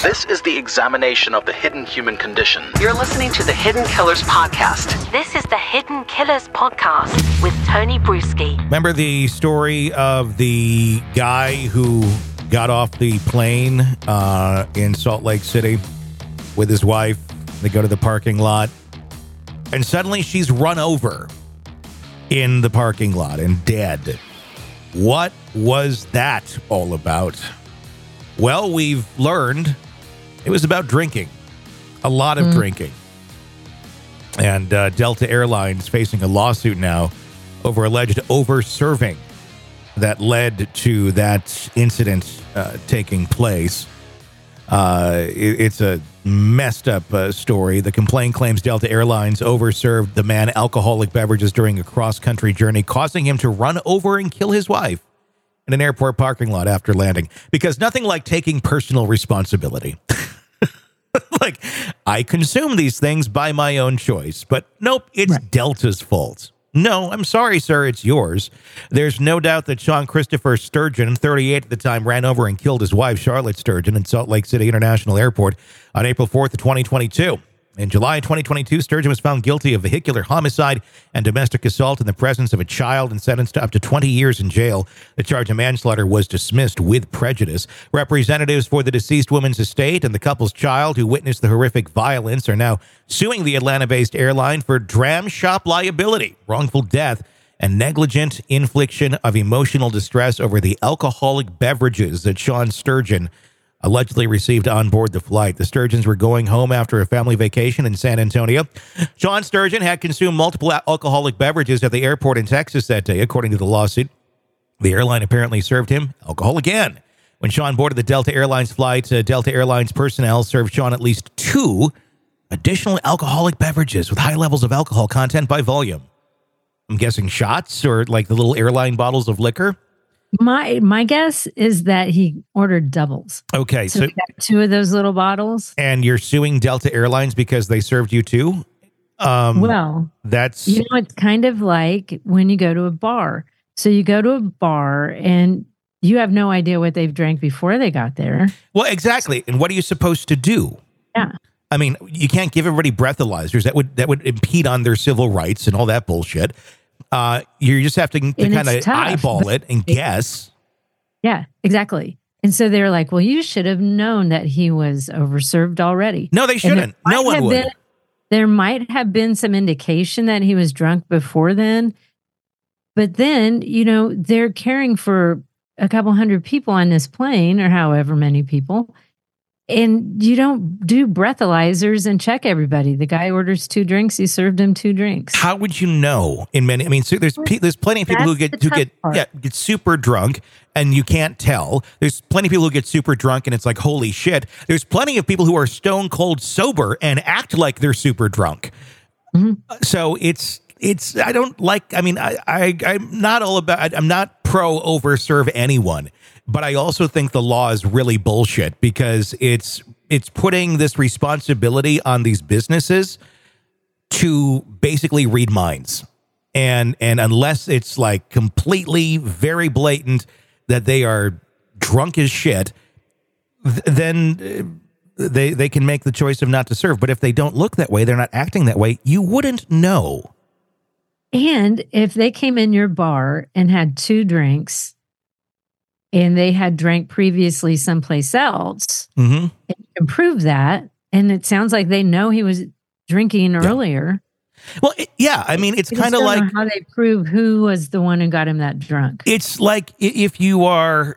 This is the examination of the hidden human condition. You're listening to the Hidden Killers Podcast. This is the Hidden Killers Podcast with Tony Bruschi. Remember the story of the guy who got off the plane in Salt Lake City with his wife? They go to the parking lot, and suddenly she's run over in the parking lot and dead. What was that all about? Well, we've learned it was about drinking. A lot of drinking. And Delta Airlines facing a lawsuit now over alleged over-serving that led to that incident taking place. It's a messed up story. The complaint claims Delta Airlines overserved the man alcoholic beverages during a cross-country journey, causing him to run over and kill his wife in an airport parking lot after landing. Because nothing like taking personal responsibility. Like, I consume these things by my own choice. But nope, it's right. Delta's fault. No, I'm sorry, sir, it's yours. There's no doubt that Sean Christopher Sturgeon, 38 at the time, ran over and killed his wife, Charlotte Sturgeon, in Salt Lake City International Airport on April 4th of 2022. In July 2022, Sturgeon was found guilty of vehicular homicide and domestic assault in the presence of a child and sentenced to up to 20 years in jail. The charge of manslaughter was dismissed with prejudice. Representatives for the deceased woman's estate and the couple's child who witnessed the horrific violence are now suing the Atlanta-based airline for dram shop liability, wrongful death, and negligent infliction of emotional distress over the alcoholic beverages that Sean Sturgeon allegedly received on board the flight. The Sturgeons were going home after a family vacation in San Antonio. Sean Sturgeon had consumed multiple alcoholic beverages at the airport in Texas that day, according to the lawsuit. The airline apparently served him alcohol again. When Sean boarded the Delta Airlines flight, Delta Airlines personnel served Sean at least 2 additional alcoholic beverages with high levels of alcohol content by volume. I'm guessing shots or like the little airline bottles of liquor. My guess is that he ordered doubles. Okay. So we got 2 of those little bottles. And you're suing Delta Airlines because they served you 2? Well, that's... You know, it's kind of like when you go to a bar. So you go to a bar and you have no idea what they've drank before they got there. Well, exactly. And what are you supposed to do? Yeah. I mean, you can't give everybody breathalyzers. That would impede on their civil rights and all that bullshit. You just have to kind of eyeball it and guess. Yeah, exactly. And so they're like, well, you should have known that he was overserved already. No, they shouldn't. No one would. There might have been some indication that he was drunk before then. But then, you know, they're caring for a couple hundred people on this plane or however many people. And you don't do breathalyzers and check everybody. The guy orders 2 drinks. You served him 2 drinks. How would you know? So there's plenty of people who get super drunk and you can't tell. There's plenty of people who get super drunk and it's like, holy shit. There's plenty of people who are stone cold sober and act like they're super drunk. Mm-hmm. So I don't like. I mean, I'm not all about. I'm not pro overserve anyone. But I also think the law is really bullshit because it's putting this responsibility on these businesses to basically read minds. And unless it's like completely very blatant that they are drunk as shit, then they can make the choice of not to serve. But if they don't look that way, they're not acting that way, you wouldn't know. And if they came in your bar and had 2 drinks, and they had drank previously someplace else, and you can prove that. And it sounds like they know he was drinking earlier. Well, I mean, it's kind of like how they prove who was the one who got him that drunk. It's like if you're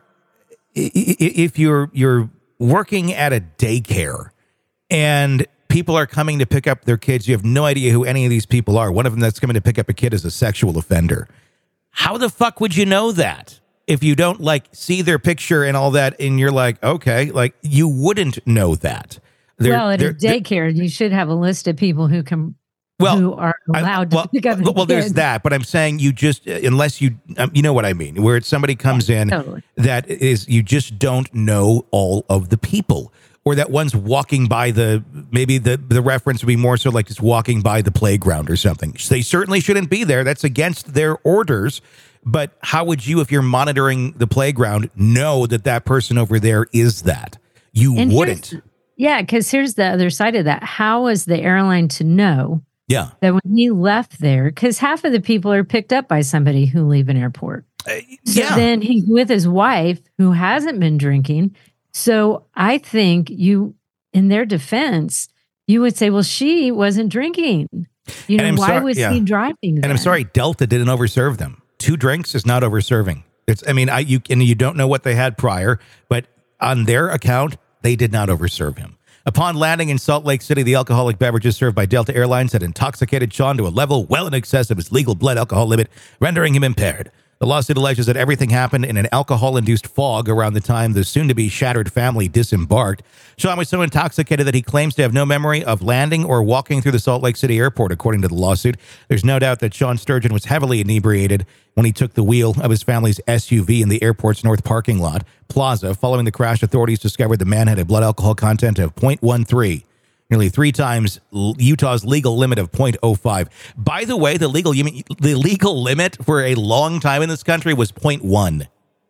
working at a daycare and people are coming to pick up their kids, you have no idea who any of these people are. One of them that's coming to pick up a kid is a sexual offender. How the fuck would you know that? If you don't like see their picture and all that, and you're like, okay, like you wouldn't know that. At a daycare, you should have a list of people who are allowed to pick up the kids. There's that, but I'm saying you just, unless you know what I mean, where somebody comes in that is, you just don't know all of the people. Or that one's walking by maybe the reference would be more so like just walking by the playground or something. They certainly shouldn't be there. That's against their orders. But how would you, if you're monitoring the playground, know that person over there is that? You wouldn't. Yeah, because here's the other side of that. How was the airline to know Yeah. that when he left there? Because half of the people are picked up by somebody who leave an airport. So then he's with his wife who hasn't been drinking. So I think you, in their defense, you would say, well, she wasn't drinking. You know, why was he driving then? And I'm sorry, Delta didn't overserve them. 2 drinks is not overserving. It's, I mean, you don't know what they had prior, but on their account, they did not overserve him. Upon landing in Salt Lake City, the alcoholic beverages served by Delta Airlines had intoxicated Sean to a level well in excess of his legal blood alcohol limit, rendering him impaired. The lawsuit alleges that everything happened in an alcohol-induced fog around the time the soon-to-be shattered family disembarked. Sean was so intoxicated that he claims to have no memory of landing or walking through the Salt Lake City airport, according to the lawsuit. There's no doubt that Sean Sturgeon was heavily inebriated when he took the wheel of his family's SUV in the airport's north parking lot plaza. Following the crash, authorities discovered the man had a blood alcohol content of 0.13. Nearly 3 times Utah's legal limit of 0.05. By the way, the legal limit for a long time in this country was 0.1.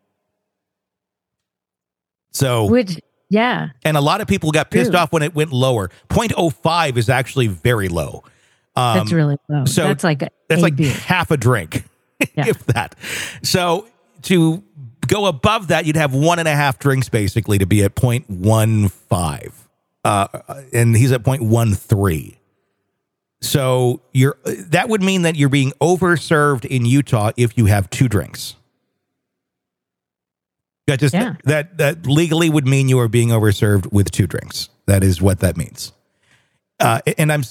So, and a lot of people got pissed off when it went lower. 0.05 is actually very low. That's really low. So that's like half a drink, if that. So to go above that, you'd have 1.5 drinks basically to be at 0.15. And he's at 0.13. So that would mean that you're being overserved in Utah if you have 2 drinks. That legally would mean you are being overserved with 2 drinks. That is what that means. And I'm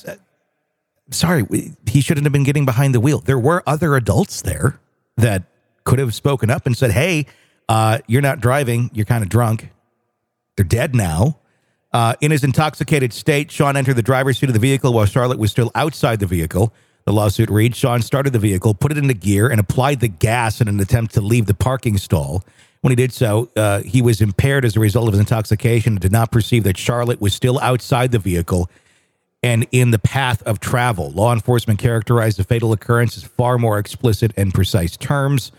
sorry, he shouldn't have been getting behind the wheel. There were other adults there that could have spoken up and said, hey, you're not driving. You're kind of drunk. They're dead now. In his intoxicated state, Sean entered the driver's seat of the vehicle while Charlotte was still outside the vehicle. The lawsuit reads, Sean started the vehicle, put it into gear, and applied the gas in an attempt to leave the parking stall. When he did so, he was impaired as a result of his intoxication and did not perceive that Charlotte was still outside the vehicle and in the path of travel. Law enforcement characterized the fatal occurrence as far more explicit and precise terms.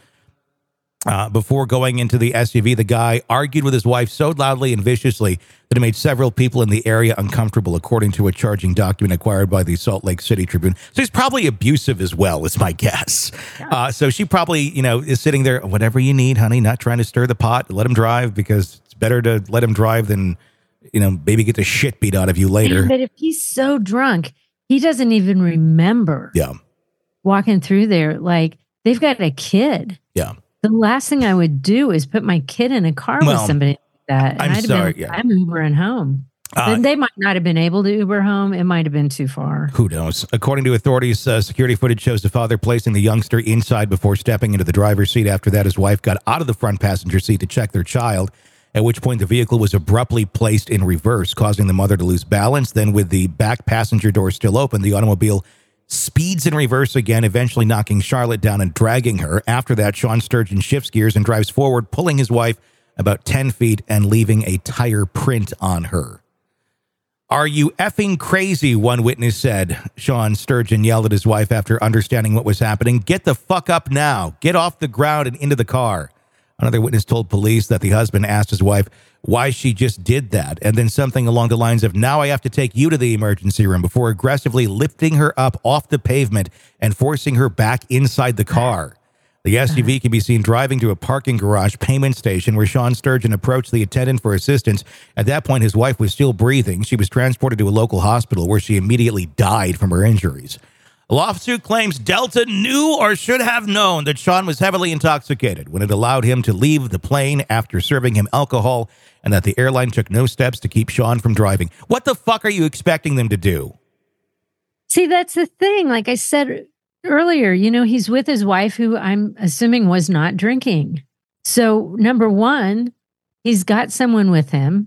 Before going into the SUV, the guy argued with his wife so loudly and viciously that it made several people in the area uncomfortable, according to a charging document acquired by the Salt Lake City Tribune. So he's probably abusive as well, is my guess. So she probably, is sitting there, whatever you need, honey, not trying to stir the pot. Let him drive because it's better to let him drive than, maybe get the shit beat out of you later. But if he's so drunk, he doesn't even remember walking through there. Like, they've got a kid. Yeah. The last thing I would do is put my kid in a car with somebody like that. And I'm Ubering home. They might not have been able to Uber home. It might have been too far. Who knows? According to authorities, security footage shows the father placing the youngster inside before stepping into the driver's seat. After that, his wife got out of the front passenger seat to check their child, at which point the vehicle was abruptly placed in reverse, causing the mother to lose balance. Then, with the back passenger door still open, the automobile speeds in reverse again, eventually knocking Charlotte down and dragging her. After that, Sean Sturgeon shifts gears and drives forward, pulling his wife about 10 feet and leaving a tire print on her. Are you effing crazy? One witness said. Sean Sturgeon yelled at his wife after understanding what was happening. Get the fuck up now. Get off the ground and into the car. Another witness told police that the husband asked his wife why she just did that, and then something along the lines of, now I have to take you to the emergency room, before aggressively lifting her up off the pavement and forcing her back inside the car. The SUV can be seen driving to a parking garage payment station where Sean Sturgeon approached the attendant for assistance. At that point, his wife was still breathing. She was transported to a local hospital where she immediately died from her injuries. The lawsuit claims Delta knew or should have known that Sean was heavily intoxicated when it allowed him to leave the plane after serving him alcohol, and that the airline took no steps to keep Sean from driving. What the fuck are you expecting them to do? See, that's the thing. Like I said earlier, he's with his wife, who I'm assuming was not drinking. So, number one, he's got someone with him.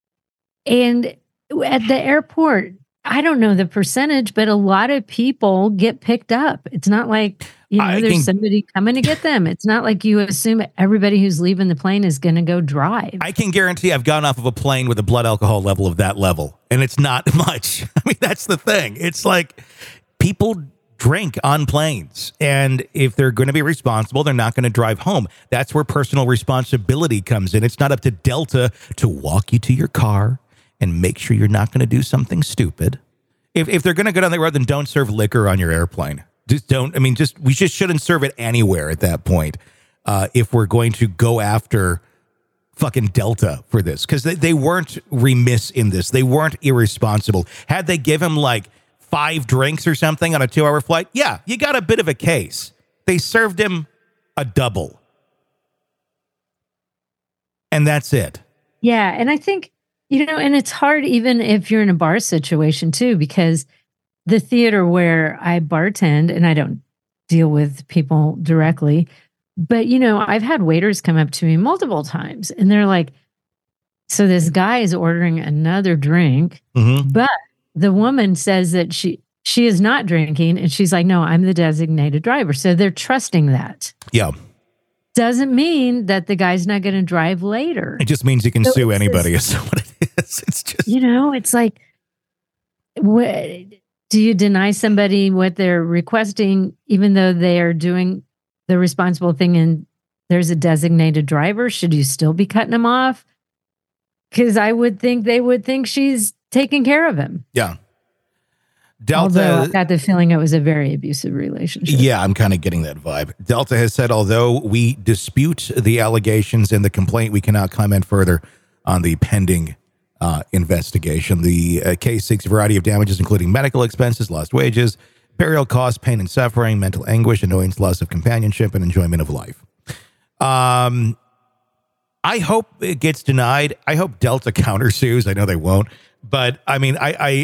And at the airport, I don't know the percentage, but a lot of people get picked up. It's not like, there's somebody coming to get them. It's not like you assume everybody who's leaving the plane is going to go drive. I can guarantee I've gone off of a plane with a blood alcohol level of that level, and it's not much. I mean, that's the thing. It's like people drink on planes, and if they're going to be responsible, they're not going to drive home. That's where personal responsibility comes in. It's not up to Delta to walk you to your car and make sure you're not going to do something stupid. If they're going to go down the road, then don't serve liquor on your airplane. Just don't. I mean, we just shouldn't serve it anywhere at that point. If we're going to go after fucking Delta for this, because they weren't remiss in this. They weren't irresponsible. Had they give him like 5 drinks or something on a 2-hour flight, yeah, you got a bit of a case. They served him a double. And that's it. Yeah. And I think, and it's hard even if you're in a bar situation too, because the theater where I bartend, and I don't deal with people directly, but, I've had waiters come up to me multiple times and they're like, so this guy is ordering another drink, but the woman says that she is not drinking. And she's like, no, I'm the designated driver. So they're trusting that. Yeah. Doesn't mean that the guy's not going to drive later. It just means you can sue anybody. Is what it is. It's just, it's like, do you deny somebody what they're requesting, even though they are doing the responsible thing and there's a designated driver? Should you still be cutting them off? Because I would think they would think she's taking care of him. Yeah. Delta, although I got the feeling it was a very abusive relationship. Yeah, I'm kind of getting that vibe. Delta has said, although we dispute the allegations in the complaint, we cannot comment further on the pending investigation. The case seeks a variety of damages, including medical expenses, lost wages, burial costs, pain and suffering, mental anguish, annoyance, loss of companionship, and enjoyment of life. I hope it gets denied. I hope Delta countersues. I know they won't. But, I mean,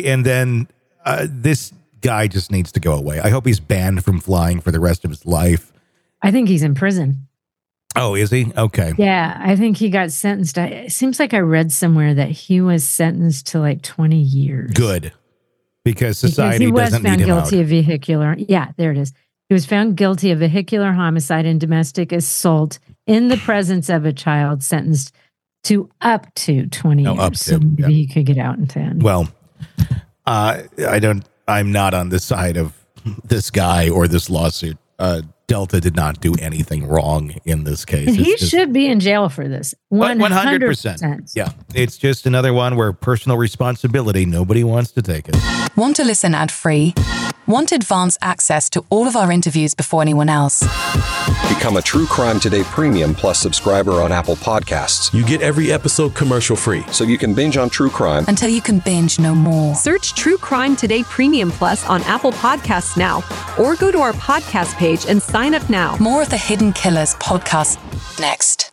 this guy just needs to go away. I hope he's banned from flying for the rest of his life. I think he's in prison. Oh, is he? Okay. Yeah, I think he got sentenced. It seems like I read somewhere that he was sentenced to like 20 years. Good. Because society doesn't need him out. He was found guilty of vehicular. Yeah, there it is. He was found guilty of vehicular homicide and domestic assault in the presence of a child, sentenced to up to 20 years. Up to, so maybe he could get out in 10. Well, I'm not on the side of this guy or this lawsuit. Delta did not do anything wrong in this case. And he should be in jail for this. 100%. Yeah. It's just another one where personal responsibility, nobody wants to take it. Want to listen ad-free? Want advanced access to all of our interviews before anyone else? Become a True Crime Today Premium Plus subscriber on Apple Podcasts. You get every episode commercial-free. So you can binge on true crime until you can binge no more. Search True Crime Today Premium Plus on Apple Podcasts now, or go to our podcast page and sign up now. More of the Hidden Killers podcast next.